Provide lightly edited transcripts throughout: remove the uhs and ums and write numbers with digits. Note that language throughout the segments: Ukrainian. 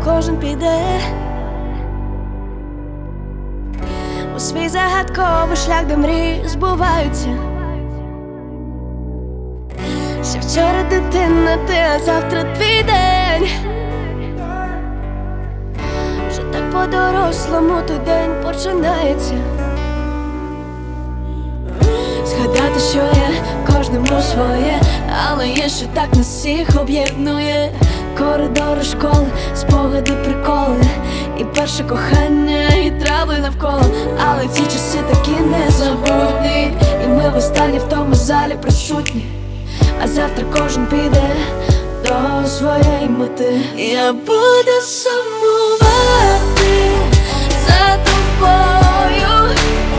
кожен піде у свій загадковий шлях, де мрії збуваються. Ще вчора дитина ти, а завтра твій день. Вже так по-дорослому той день починається. Згадати, що є кожному своє, але є, що так нас всіх об'єднує. Коридори школи, спогади, приколи, і перше кохання, і трави навколо. Але ці часи такі незабутні, і ми востаннє в тому залі присутні. А завтра кожен піде до своєї мети. Я буду сумувати за тобою.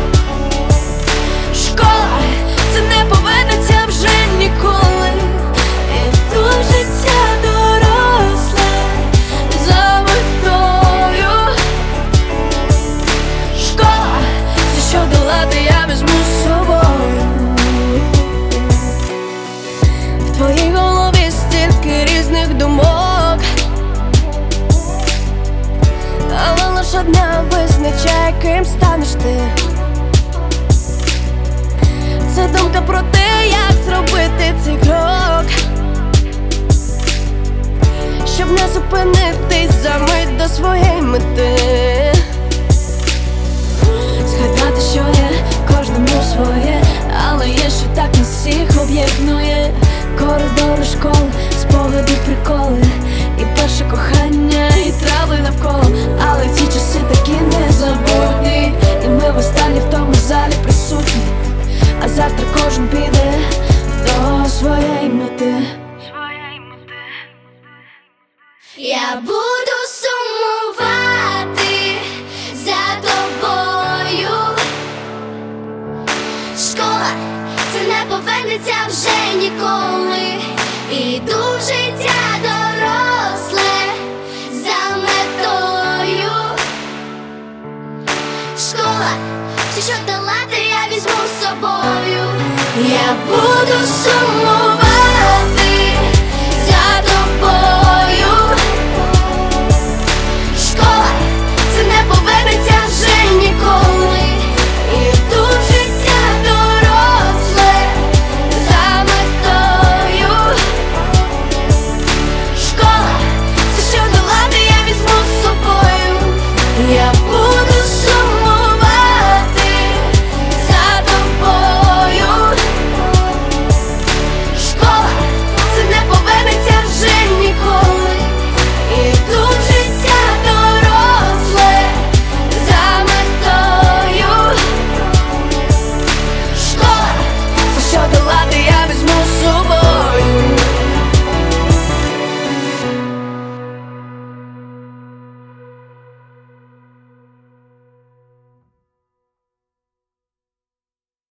Школа, це не повернеться вже ніколи. І тут життя доросле за метою. Школа, це що долати я візьму з собою. В твоїй голові стільки різних думок, але лиш одна визначає, ким станеш ти. Це думка про те, як зробити цей крок, щоб не зупинитись за мить до своєї мети. Згадати, що є кожному своє, але є, що так нас всіх об'єднує. Коридори школи, спогади, приколи, і перше кохання, і трави навколо. Але ці часи такі незабутні, і ми востаннє в тому залі присутні. А завтра кожен піде до своєї мети. Я буду сумувати за тобою. Школа, це не повернеться вже ніколи. Іду в життя доросле за метою. Школа, все, що долати, я візьму з собою. Я буду сумувати